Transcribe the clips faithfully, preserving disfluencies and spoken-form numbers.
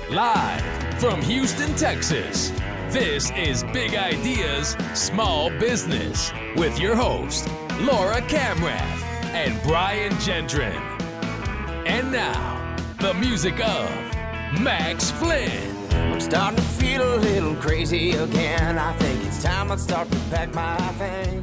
Live from Houston, Texas, this is Big Ideas, Small Business with your host, Laura Camrath and Brian Gendron. And now, the music of Max Flynn. I'm starting to feel a little crazy again. I think it's time I start to pack my things.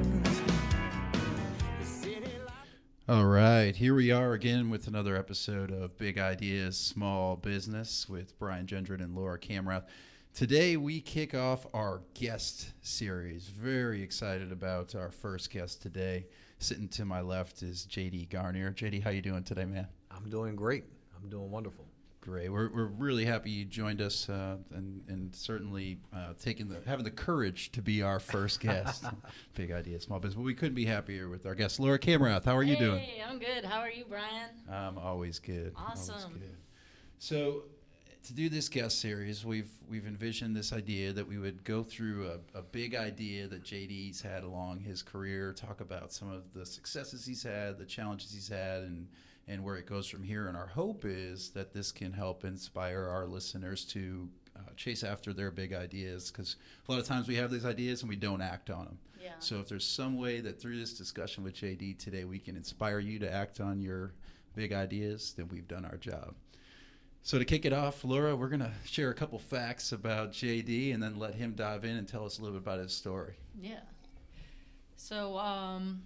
All right, here we are again with another episode of Big Ideas, Small Business with Brian Gendron and Laura Camrath. Today we kick off our guest series. Very excited about our first guest today. Sitting to my left is J D Garnier. J D, how you doing today, man? I'm doing great. I'm doing wonderful. Great. We're we're really happy you joined us, uh, and and certainly uh, taking the having the courage to be our first guest. Big Idea, Small Business. But we couldn't be happier with our guest, Laura Camrath. How are you hey, doing? Hey, I'm good. How are you, Brian? I'm always good. Awesome. Always good. So, to do this guest series, we've we've envisioned this idea that we would go through a, a big idea that J D's had along his career, talk about some of the successes he's had, the challenges he's had, and and where it goes from here. And our hope is that this can help inspire our listeners to uh, chase after their big ideas, because a lot of times we have these ideas and we don't act on them. Yeah. So if there's some way that through this discussion with J D today we can inspire you to act on your big ideas, then we've done our job. So to kick it off, Laura, we're going to share a couple facts about J D and then let him dive in and tell us a little bit about his story. Yeah. So, um...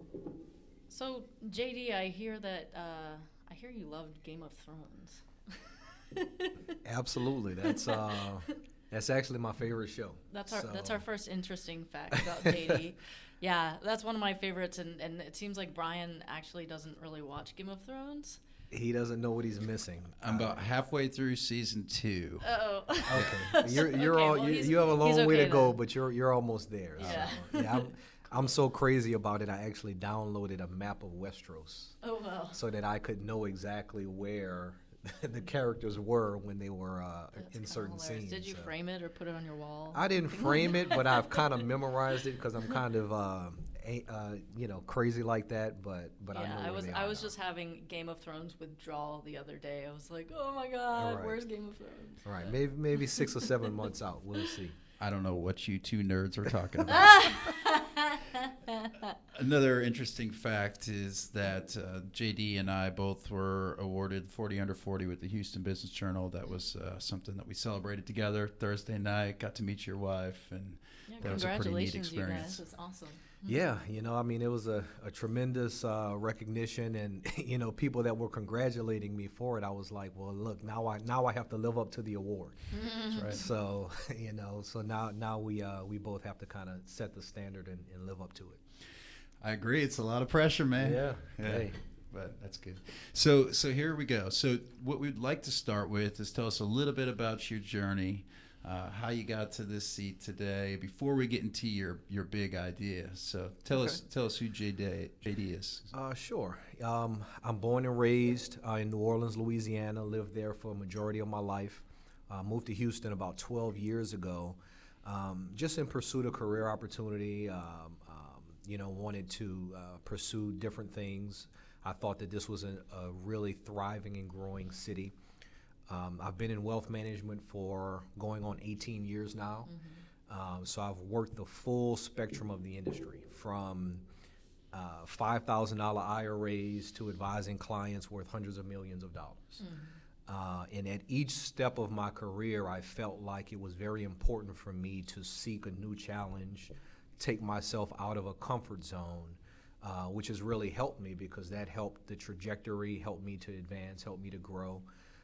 So, J D, I hear that, uh, I hear you loved Game of Thrones. Absolutely. That's uh, that's actually my favorite show. That's our so. that's our first interesting fact about J D. Yeah, that's one of my favorites, and, and it seems like Brian actually doesn't really watch Game of Thrones. He doesn't know what he's missing. I'm uh, about halfway through season two. Uh-oh. Okay. You're you're okay, all well, you, he's- you have a long he's way okay to go, then. but you're you're almost there. Yeah. So, yeah. I'm, I'm so crazy about it. I actually downloaded a map of Westeros Oh, well. so that I could know exactly where the characters were when they were uh, That's in kinda certain hilarious. scenes. Did you so. frame it or put it on your wall? I didn't frame it, but I've kind of memorized it because I'm kind of, uh, a, uh, you know, crazy like that. But but I know yeah, where I was they I are was now. just having Game of Thrones withdrawal the other day. I was like, oh my god, Right. where's Game of Thrones? All right, maybe maybe six or seven months out. We'll see. I don't know what you two nerds are talking about. Another interesting fact is that uh, J D and I both were awarded forty under forty with the Houston Business Journal. That was uh, something that we celebrated together Thursday night. Got to meet your wife, and Yeah, that was a pretty neat congratulations, you experience. guys. It's awesome. Yeah, you know, I mean, it was a, a tremendous uh, recognition, and you know, people that were congratulating me for it. I was like, well, look, now I now I have to live up to the award. Mm-hmm. That's right. So you know, so now now we uh, we both have to kind of set the standard and, and live up to it. I agree. It's a lot of pressure, man. Yeah. Yeah. Hey. But that's good. So so here we go. So what we'd like to start with is tell us a little bit about your journey, uh, how you got to this seat today, before we get into your, your big idea. So tell Okay. us tell us who J D, J D is. Uh, sure. Um, I'm born and raised uh, in New Orleans, Louisiana. Lived there for a majority of my life. Uh, moved to Houston about twelve years ago, um, just in pursuit of career opportunity. Um, um, you know, wanted to uh, pursue different things. I thought that this was a, a really thriving and growing city. Um, I've been in wealth management for going on eighteen years now. Mm-hmm. Um, so I've worked the full spectrum of the industry, from uh, five thousand dollars I R As to advising clients worth hundreds of millions of dollars. Mm-hmm. Uh, and at each step of my career, I felt like it was very important for me to seek a new challenge, take myself out of a comfort zone, uh, which has really helped me because that helped the trajectory, helped me to advance, helped me to grow.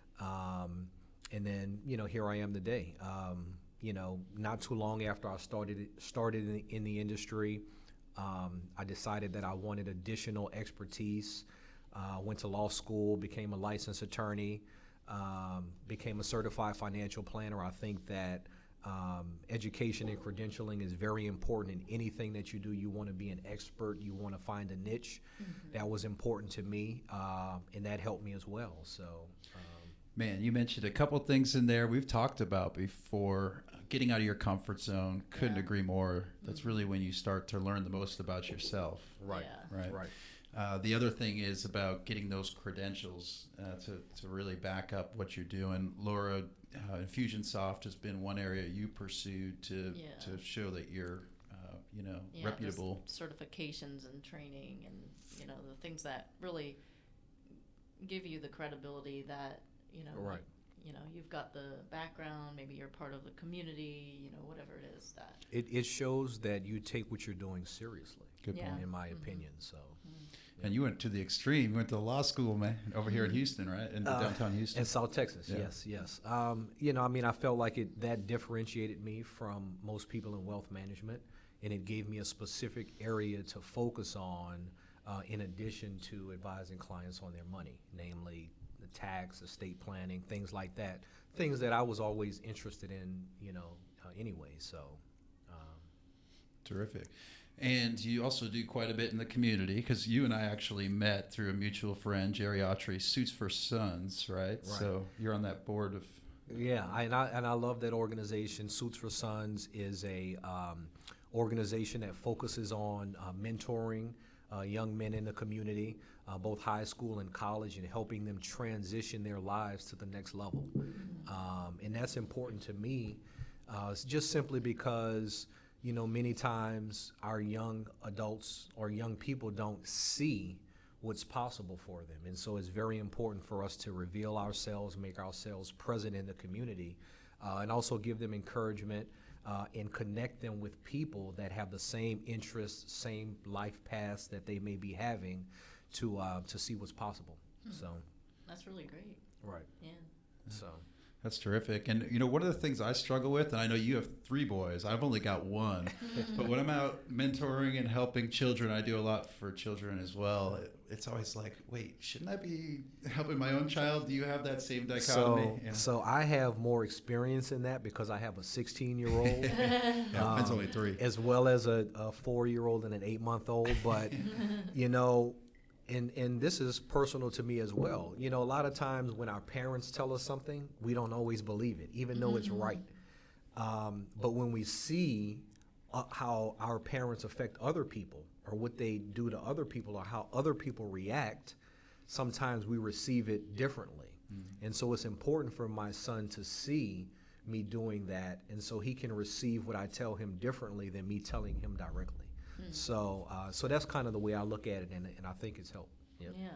Um, and then, you know, here I am today. Um, you know, not too long after I started started in the, in the industry, um, I decided that I wanted additional expertise. Uh, went to law school, became a licensed attorney, um, became a certified financial planner. I think that um, education and credentialing is very important in anything that you do. You want to be an expert. You want to find a niche. Mm-hmm. That was important to me, uh, and that helped me as well. So. Um, Man, you mentioned a couple things in there we've talked about before. Getting out of your comfort zone, couldn't Yeah. agree more. That's really when you start to learn the most about yourself. Right. Yeah. Right. Right. Uh, the other thing is about getting those credentials uh, to, to really back up what you're doing. Laura, uh, Infusionsoft has been one area you pursued to Yeah. to show that you're, uh, you know, Yeah, reputable. just certifications and training and, you know, the things that really give you the credibility that, you know, Right. you know, you've got the background, maybe you're part of the community, you know, whatever it is that. It, it shows that you take what you're doing seriously, Good Yeah. point. in my Mhm. opinion. So, And you went to the extreme. You went to law school, man, over here in Houston, right? In Uh, downtown Houston. in South Texas, Yeah. yes, yes. Um, you know, I mean, I felt like it that differentiated me from most people in wealth management, and it gave me a specific area to focus on, uh, in addition to advising clients on their money, namely the tax, estate planning, things like that. Things that I was always interested in, you know, uh, anyway. So, um, Terrific. And you also do quite a bit in the community, because you and I actually met through a mutual friend, Jerry Autry, Suits for Sons, right? Right. So you're on that board of. yeah, I, and I and I love that organization. Suits for Sons is a um, organization that focuses on uh, mentoring uh, young men in the community, uh, both high school and college, and helping them transition their lives to the next level. Um, and that's important to me, uh, it's just simply because, you know, many times our young adults or young people don't see what's possible for them. And so it's very important for us to reveal ourselves, make ourselves present in the community, uh, and also give them encouragement uh, and connect them with people that have the same interests, same life paths that they may be having to uh, to see what's possible. So, That's really great. right. Yeah. So. That's terrific. And, you know, one of the things I struggle with, and I know you have three boys, I've only got one, but when I'm out mentoring and helping children, I do a lot for children as well. It, it's always like, wait, shouldn't I be helping my own child? Do you have that same dichotomy? So, Yeah. so I have more experience in that because I have a sixteen-year-old, Yeah, mine's only three. as well as a, a four-year-old and an eight-month-old. But you know, and and this is personal to me as well. You know, a lot of times when our parents tell us something, we don't always believe it, even though it's right. Um, but when we see uh, how our parents affect other people, or what they do to other people, or how other people react, sometimes we receive it differently. And so it's important for my son to see me doing that, and so he can receive what I tell him differently than me telling him directly. So, uh, so that's kind of the way I look at it, and, and I think it's helped. Yep. Yeah.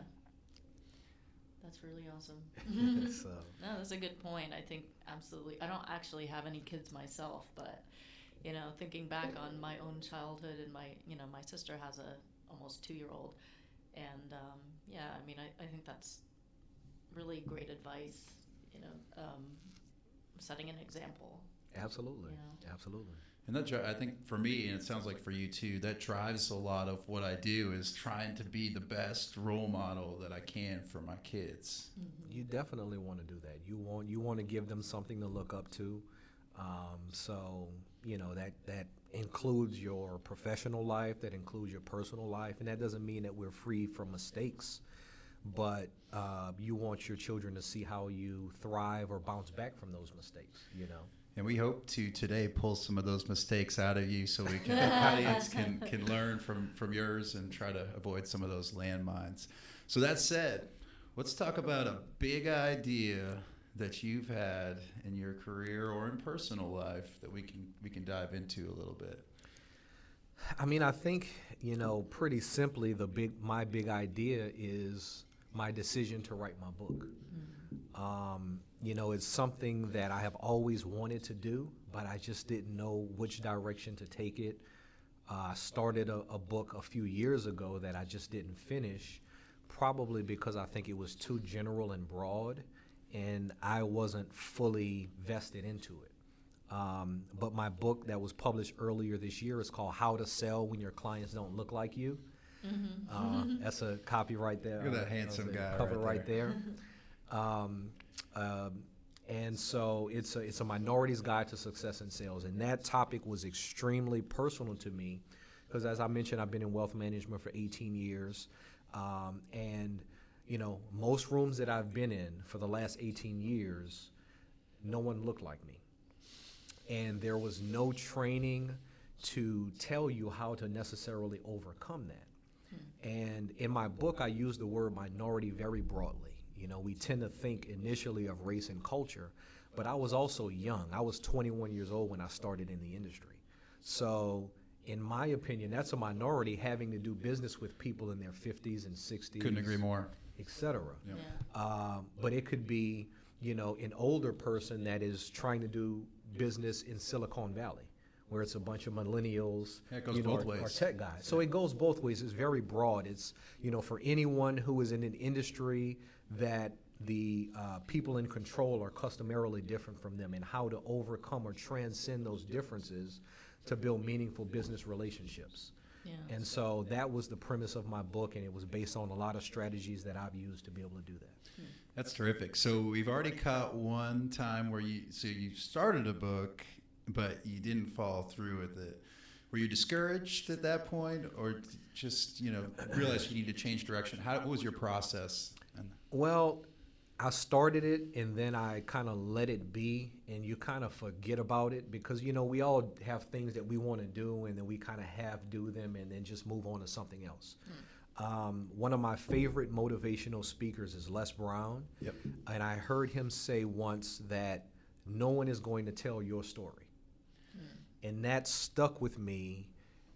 That's really awesome. So, No, that's a good point. I think absolutely. I don't actually have any kids myself, but you know, thinking back on my own childhood and my, you know, my sister has a almost two-year-old, and um, yeah, I mean, I, I think that's really great advice. You know, um, setting an example. absolutely, Yeah. absolutely. And that, dri- I think for me, and it sounds like for you too, that drives a lot of what I do is trying to be the best role model that I can for my kids. You definitely want to do that. You want you want to give them something to look up to. Um, so you know that that includes your professional life, that includes your personal life, and that doesn't mean that we're free from mistakes. But uh, you want your children to see how you thrive or bounce back from those mistakes. You know. And we hope to today pull some of those mistakes out of you so we can, the audience can, can learn from, from yours and try to avoid some of those landmines. So that said, let's talk about a big idea that you've had in your career or in personal life that we can we can dive into a little bit. I mean, I think, you know, pretty simply, the big my big idea is my decision to write my book. Um, you know, it's something that I have always wanted to do, but I just didn't know which direction to take it. Uh, I started a, a book a few years ago that I just didn't finish, probably because I think it was too general and broad, and I wasn't fully vested into it. Um, but my book that was published earlier this year is called How to Sell When Your Clients Don't Look Like You. Uh, that's a copy right there. Look at that Uh, handsome that's a guy cover right right there. Um, um, and so it's a, it's a minority's guide to success in sales. And that topic was extremely personal to me because, as I mentioned, I've been in wealth management for eighteen years. Um, and, you know, most rooms that I've been in for the last eighteen years, no one looked like me. And there was no training to tell you how to necessarily overcome that. And in my book, I use the word minority very broadly. You know, we tend to think initially of race and culture, but I was also young. I was twenty-one years old when I started in the industry. So in my opinion, that's a minority having to do business with people in their fifties and sixties. Couldn't agree more. Et cetera. Yep. Yeah. Um, but it could be, you know, an older person that is trying to do business in Silicon Valley, where it's a bunch of millennials, Yeah, it goes you know, both or, or ways. tech guys. So it goes both ways. It's very broad. It's, you know, for anyone who is in an industry that the uh, people in control are customarily different from them, and how to overcome or transcend those differences to build meaningful business relationships. Yeah. And so that was the premise of my book, and it was based on a lot of strategies that I've used to be able to do that. That's terrific. So we've already caught one time where you, so you started a book, but you didn't follow through with it. Were you discouraged at that point, or just, you know, realized you need to change direction? How, what was your process? Well, I started it and then I kind of let it be, and you kind of forget about it because, you know, we all have things that we want to do and then we kind of have do them and then just move on to something else. Mm. Um, one of my favorite motivational speakers is Les Brown. Yep. And I heard him say once that no one is going to tell your story. Mm. And that stuck with me.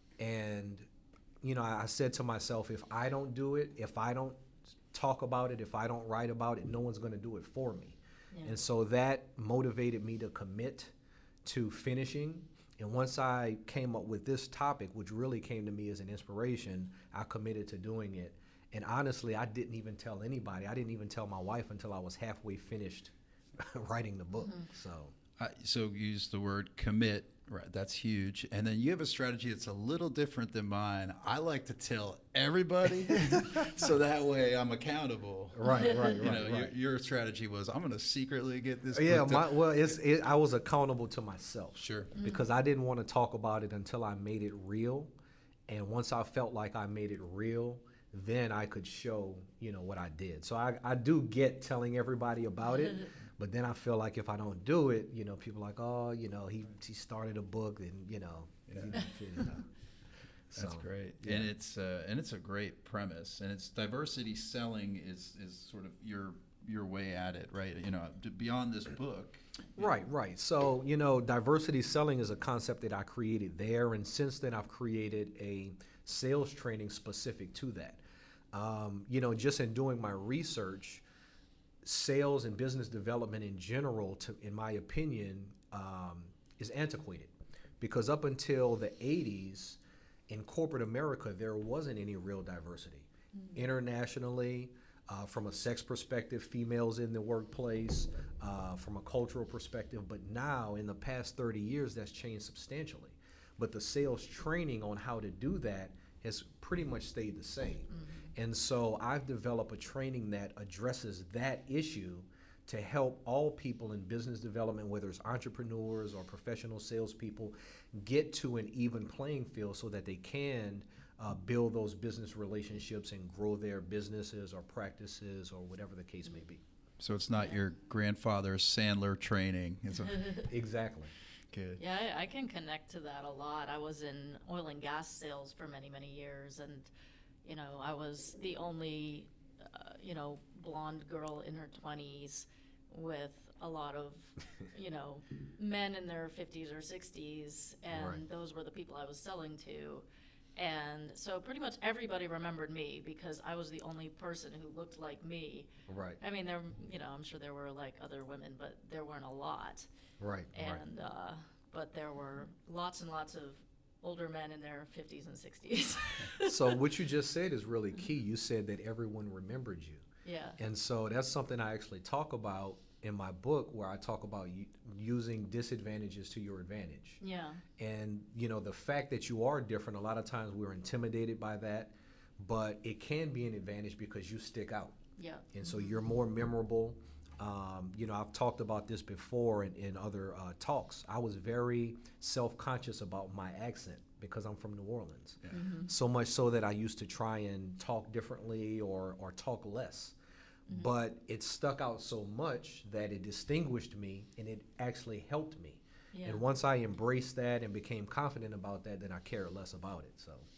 And, you know, I, I said to myself, if I don't do it, if I don't talk about it, if I don't write about it, no one's going to do it for me. Yeah. And so that motivated me to commit to finishing. And once I came up with this topic, which really came to me as an inspiration, I committed to doing it. And honestly, I didn't even tell anybody. I didn't even tell my wife until I was halfway finished writing the book. Mm-hmm. So, uh, so use the word commit. Right, that's huge. And then you have a strategy that's a little different than mine. I like to tell everybody, so that way I'm accountable. Right, right, right. You know, right. Your, your strategy was, I'm going to secretly get this. Yeah, book my, well, it's it, I was accountable to myself. Sure. Mm-hmm. Because I didn't want to talk about it until I made it real, and once I felt like I made it real, then I could show, you know, what I did. So I, I do get telling everybody about it. But then I feel like if I don't do it, you know, people are like, oh, you know, he he started a book, and you know, yeah. you know, you know. So, that's great, yeah. and it's uh, and it's a great premise, and it's diversity selling is is sort of your your way at it, right? You know, beyond this book. Right, know. right. So you know, diversity selling is a concept that I created there, and since then I've created a sales training specific to that. Um, you know, just in doing my research, sales and business development in general, to, in my opinion, um, is antiquated. Because up until the eighties, in corporate America, there wasn't any real diversity. Mm-hmm. Internationally, uh, from a sex perspective, females in the workplace, uh, from a cultural perspective. But now, in the past thirty years, that's changed substantially. But the sales training on how to do that has pretty much stayed the same. Mm-hmm. And so I've developed a training that addresses that issue to help all people in business development, whether it's entrepreneurs or professional salespeople, get to an even playing field so that they can uh, build those business relationships and grow their businesses or practices or whatever the case may be. So it's not your grandfather's Sandler training. It's a, exactly. Good. Yeah, I, I can connect to that a lot. I was in oil and gas sales for many, many years, and you know, I was the only, uh, you know, blonde girl in her twenties with a lot of, you know, men in their fifties or sixties, and right. those were the people I was selling to. And so pretty much everybody remembered me because I was the only person who looked like me. Right. I mean, there, you know, I'm sure there were like other women, but there weren't a lot. Right. And, right. uh, but there were lots and lots of older men in their fifties and sixties. So what you just said is really key. You said that everyone remembered you. Yeah. And so that's something I actually talk about in my book, where I talk about u- using disadvantages to your advantage. Yeah. And, you know, the fact that you are different, a lot of times we're intimidated by that, but it can be an advantage because you stick out. Yeah. And so you're more memorable. Um, you know, I've talked about this before in, in other uh, talks. I was very self-conscious about my accent because I'm from New Orleans. Yeah. Mm-hmm. So much so that I used to try and talk differently or, or talk less. Mm-hmm. But it stuck out so much that it distinguished me and it actually helped me. Yeah. And once I embraced that and became confident about that, then I cared less about it. So.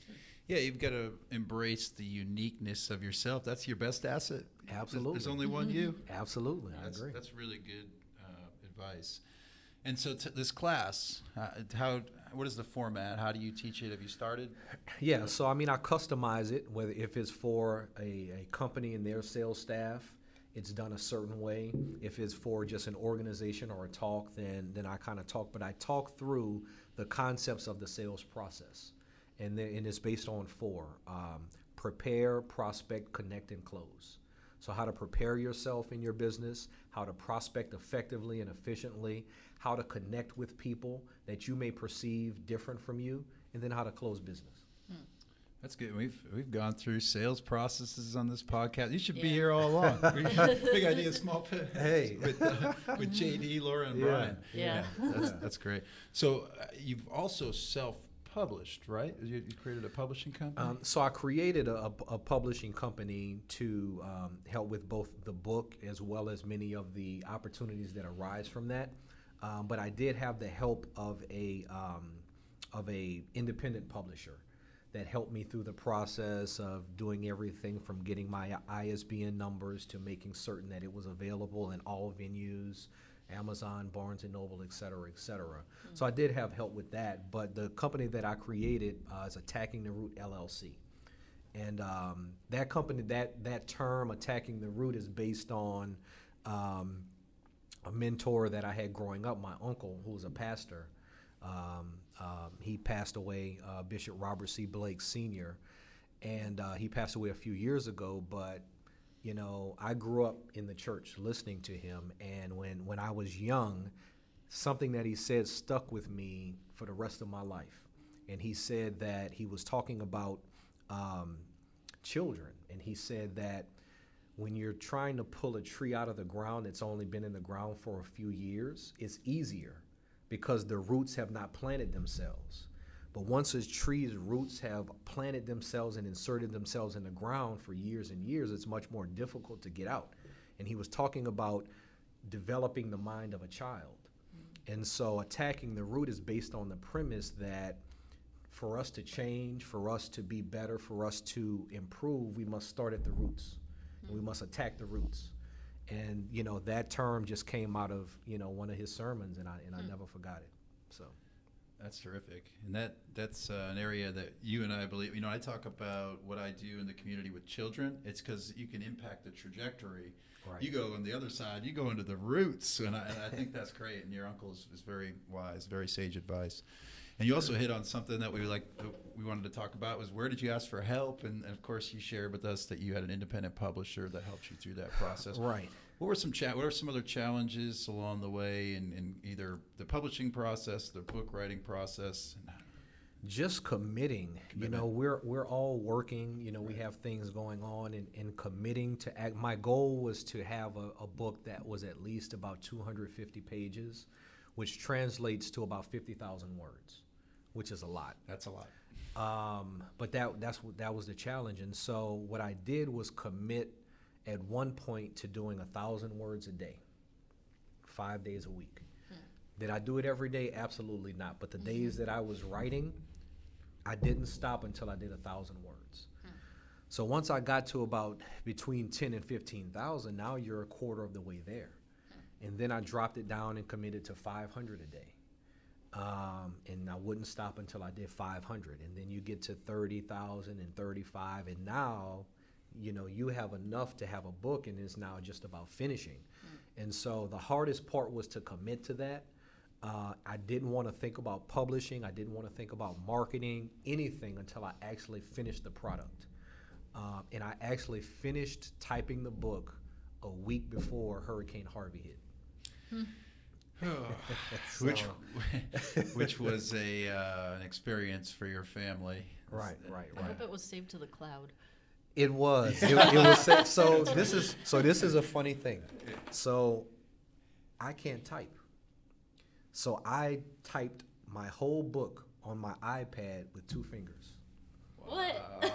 Yeah, you've got to embrace the uniqueness of yourself. That's your best asset. Absolutely. There's, there's only one you. Absolutely, I That's, agree. that's really good uh, advice. And so t- this class, uh, how what is the format? How do you teach it? Have you started? Yeah, so I mean, I customize it, whether if it's for a, a company and their sales staff, it's done a certain way. If it's for just an organization or a talk, then then I kind of talk, but I talk through the concepts of the sales process. And, then, and it's based on four, um, prepare, prospect, connect, and close. So how to prepare yourself in your business, how to prospect effectively and efficiently, how to connect with people that you may perceive different from you, and then how to close business. That's good. We've we've gone through sales processes on this podcast. You should Yeah. be here all along. Big idea, small pit. Hey. with uh, with J D, Laura, and Yeah. Brian. Yeah. that's that's great. So uh, you've also self-published, right? You, you created a publishing company. Um, so I created a, a publishing company to um, help with both the book as well as many of the opportunities that arise from that. Um, but I did have the help of a um, of a independent publisher that helped me through the process of doing everything from getting my I S B N numbers to making certain that it was available in all venues, Amazon, Barnes and Noble, et cetera, et cetera. Mm-hmm. So I did have help with that, but the company that I created uh, is Attacking the Root L L C. And um, that company, that, that term, Attacking the Root, is based on um, a mentor that I had growing up, my uncle, who was a pastor. Um, um, he passed away, uh, Bishop Robert C. Blake Senior, and uh, he passed away a few years ago, but you know, I grew up in the church listening to him, and when, when I was young, something that he said stuck with me for the rest of my life. And he said that he was talking about um, children, and he said that when you're trying to pull a tree out of the ground that's only been in the ground for a few years, it's easier because the roots have not planted themselves. But once a tree's roots have planted themselves and inserted themselves in the ground for years and years, it's much more difficult to get out. And he was talking about developing the mind of a child. Mm-hmm. And so Attacking the Root is based on the premise that for us to change, for us to be better, for us to improve, we must start at the roots. Mm-hmm. And we must attack the roots. And, you know, that term just came out of, you know, one of his sermons, and I and I never forgot it. So That's terrific. And that that's uh, an area that you and I believe, you know, I talk about what I do in the community with children. It's because you can impact the trajectory. Right. You go on the other side, you go into the roots. And I, and I think that's great. And your uncle is, is very wise, very sage advice. And you also hit on something that we like. We wanted to talk about was where did you ask for help? And, and of course, you shared with us that you had an independent publisher that helped you through that process. Right. What were some cha- What are some other challenges along the way in, in either the publishing process, the book writing process? Just committing. Commitment. You know, we're we're all working. You know, we have things going on, and, and committing to act. My goal was to have a, a book that was at least about two hundred fifty pages, which translates to about fifty thousand words, which is a lot. That's a lot. Um, but that that's what that was the challenge. And so what I did was commit at one point to doing a thousand words a day, five days a week. Hmm. Did I do it every day? Absolutely not. But the mm-hmm. days that I was writing, I didn't stop until I did a thousand words. Hmm. So once I got to about between ten and fifteen thousand, now you're a quarter of the way there. Hmm. And then I dropped it down and committed to five hundred a day. Um, and I wouldn't stop until I did five hundred. And then you get to thirty thousand and thirty-five, and now you know, you have enough to have a book, and it's now just about finishing. Mm. And so the hardest part was to commit to that. Uh, I didn't want to think about publishing. I didn't want to think about marketing, anything until I actually finished the product. Uh, and I actually finished typing the book a week before Hurricane Harvey hit. Hmm. so, which which was a uh, an experience for your family. Right, right, I right. hope it was saved to the cloud. It was. It, it was. Sa- so this is. So this is a funny thing. So I can't type. So I typed my whole book on my iPad with two fingers. What?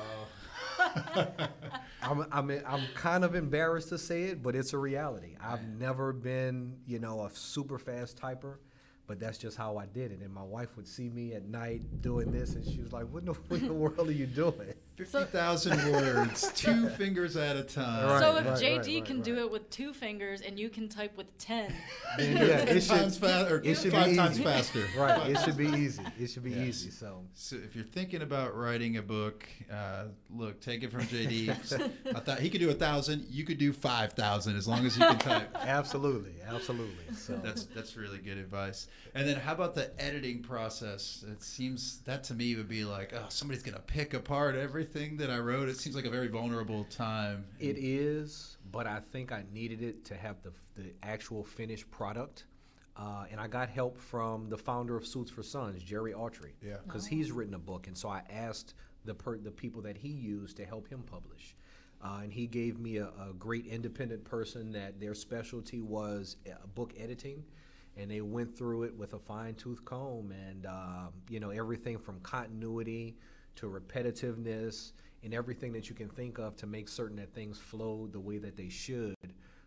I'm, I'm. I'm kind of embarrassed to say it, but it's a reality. I've never been, you know, a super fast typer, but that's just how I did it. And my wife would see me at night doing this, and she was like, what in the, what in the world are you doing? fifty thousand words, two fingers at a time. Right, so if right, J D right, right, can right. do it with two fingers and you can type with ten, Then, yeah, it should, times fa- or it should five be times easy. faster. Right, it should be easy. It should be Yes. easy. So So if you're thinking about writing a book, uh, look, take it from J D. I thought he could do a thousand. You could do five thousand as long as you can type. absolutely, absolutely. So That's that's really good advice. And then how about the editing process? It seems that to me would be like, oh, somebody's gonna pick apart everything that I wrote. It seems like a very vulnerable time. it is, but I think I needed it to have the the actual finished product. Uh, and I got help from the founder of Suits for Sons, Jerry Autry. Yeah. Because he's written a book, and so I asked the per, the people that he used to help him publish. Uh, and he gave me a, a great independent person that their specialty was uh, book editing, and they went through it with a fine-tooth comb, and um, you know, everything from continuity to repetitiveness and everything that you can think of to make certain that things flow the way that they should.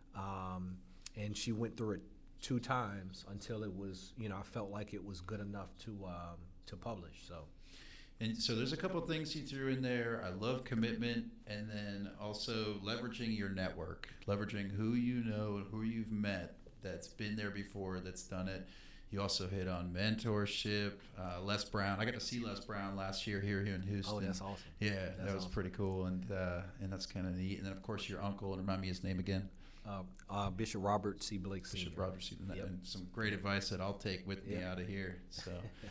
Um, and she went through it two times until it was, you know, I felt like it was good enough to um, to publish. So. And so there's a couple of things you threw in there. I love commitment, and then also leveraging your network, leveraging who you know and who you've met that's been there before, that's done it. You also hit on mentorship. Uh, Les Brown, I got to see Les Brown last year here, here in Houston. Oh, that's awesome. Yeah, That's that was awesome. pretty cool, and uh, and that's kind of neat. And then of course your uncle, and remind me his name again. Uh, uh, Bishop Robert C. Blake Senior Bishop Roger Seaton, Yep. and some great advice that I'll take with me Yep. out of here. So,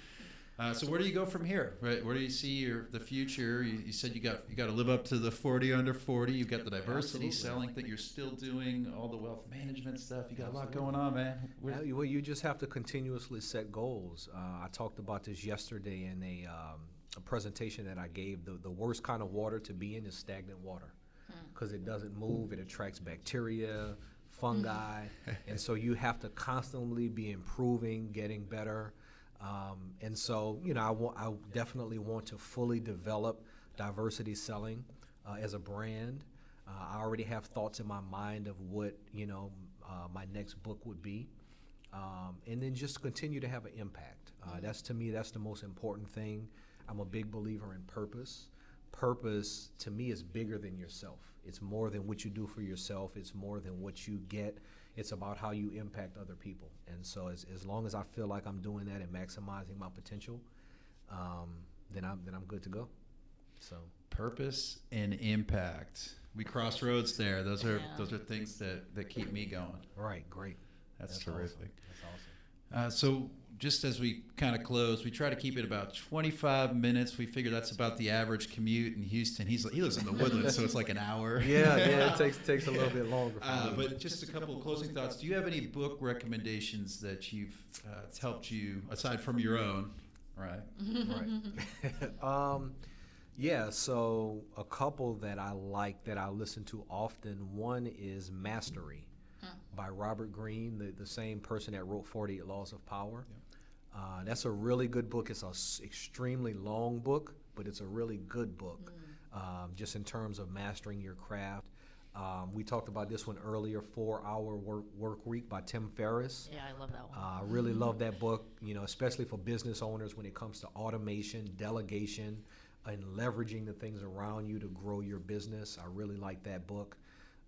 uh, so where do you go from here? Right, where do you see your the future? You, you said you got you got to live up to the forty under forty. You've got the diversity Absolutely. selling thing. You're still doing all the wealth management stuff. You got a lot Absolutely. going on, man. Where- Yeah, well, you just have to continuously set goals. Uh, I talked about this yesterday in a, um, a presentation that I gave. The, the worst kind of water to be in is stagnant water because it doesn't move. It attracts bacteria, fungi, and so you have to constantly be improving, getting better. Um, and so, you know, I, wa- I definitely want to fully develop diversity selling uh, as a brand. Uh, I already have thoughts in my mind of what, you know, uh, my next book would be. Um, and then just continue to have an impact. Uh, that's, to me, that's the most important thing. I'm a big believer in purpose. Purpose, to me, is bigger than yourself. It's more than what you do for yourself. It's more than what you get. It's about how you impact other people. And so as, as long as I feel like I'm doing that and maximizing my potential, um, then I'm then I'm good to go. So Purpose and impact. We crossroads there. Those are Yeah. those are things that, that keep me going. right, great. That's, That's terrific. awesome. That's awesome. Uh, so just as we kind of close, we try to keep it about twenty-five minutes. We figure that's about the average commute in Houston. He's he lives in the Woodlands, so it's like an hour. Yeah, yeah, it takes takes a little bit longer. For Uh, me. but just a couple of closing thoughts. Do you have any book recommendations that you've uh, it's helped you aside from your own? Right. Right. um, yeah, so a couple that I like that I listen to often. One is Mastery by Robert Greene, the, the same person that wrote forty-eight Laws of Power. Uh, that's a really good book. It's an extremely long book, but it's a really good book um, just in terms of mastering your craft. Um, we talked about this one earlier, Four Hour Work, Work Week by Tim Ferriss. Yeah, I love that one. Uh, I really love that book, you know, especially for business owners when it comes to automation, delegation, and leveraging the things around you to grow your business. I really like that book.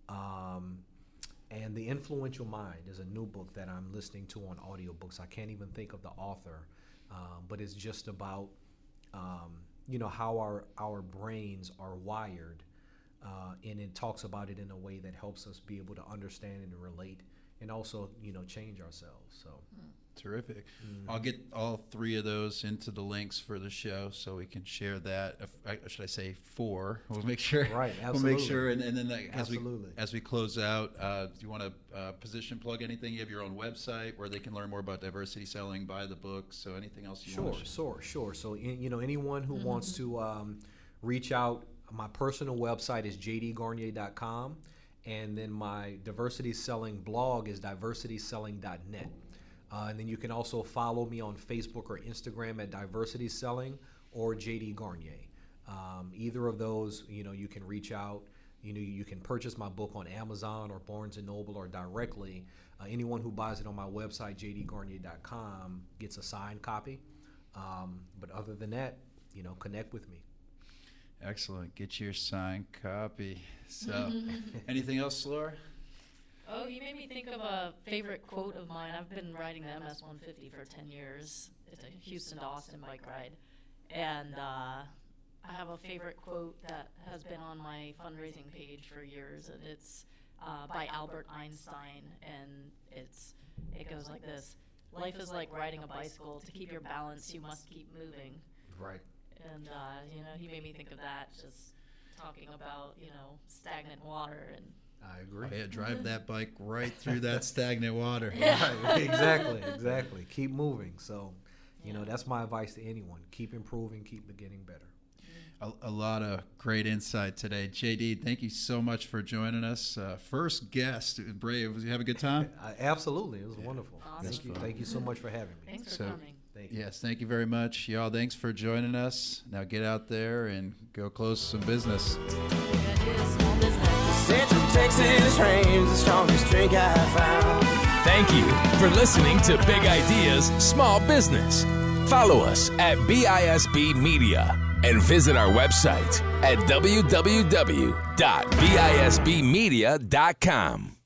Um, and The Influential Mind is a new book that I'm listening to on audiobooks. I can't even think of the author, um, but it's just about, um, you know, how our, our brains are wired. Uh, and it talks about it in a way that helps us be able to understand and relate and also, you know, change ourselves. So Terrific. I'll get all three of those into the links for the show so we can share that. If, I- should I say four? We'll make sure. Right, We'll make absolutely. sure, and, and then that, as we Absolutely. as we close out, uh, do you want to uh, position plug anything? You have your own website where they can learn more about diversity selling, buy the book. So anything else you Sure, want to share? sure, sure. So, in, you know, anyone who wants to um, reach out, my personal website is j d garnier dot com, and then my diversity selling blog is diversity selling dot net. Uh, and then you can also follow me on Facebook or Instagram at Diversity Selling or J D Garnier. Um, either of those, you know, you can reach out. You know, you can purchase my book on Amazon or Barnes and Noble or directly. Uh, anyone who buys it on my website, j d garnier dot com, gets a signed copy. Um, but other than that, you know, connect with me. Excellent. Get your signed copy. So, anything else, Laura? Oh, you made me think of a favorite quote of mine. I've been riding the M S one fifty for ten years. It's a Houston to Austin bike ride. And uh, I have a favorite quote that has been on my fundraising page for years, and it's uh, by Albert Einstein, and it's it goes like this: "Life is like riding a bicycle. To keep your balance, you must keep moving." Right. And uh, you know, he made me think of that, just talking about you know stagnant water and. I agree. Oh, yeah, drive that bike right through that stagnant water. Right, exactly, exactly. Keep moving. So, you know, that's my advice to anyone. Keep improving, keep getting better. A, a lot of great insight today. J D, thank you so much for joining us. Uh, first guest, Brave, did you have a good time? Uh, absolutely. It was wonderful. Awesome. Thank you. Thank you so much for having me. Thanks for So- coming. Thank you. Yes, thank you very much. Y'all, thanks for joining us. Now get out there and go close some business. Big ideas, small business. Central Texas reigns the strongest drink I found. Thank you for listening to Big Ideas, Small Business. Follow us at B I S B Media and visit our website at w w w dot b i s b media dot com.